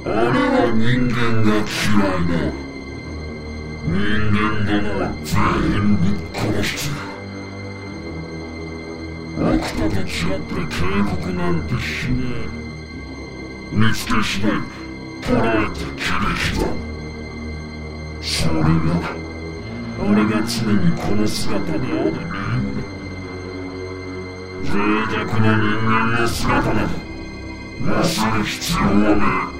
俺は人間が嫌いだ。人間どもは全部殺してやる。悪とと違って警告なんてしねえ。見つけ次第捕らえて切り刻む。それが俺が常にこの姿である理由だ。脆弱な人間の姿などなする必要はねえ。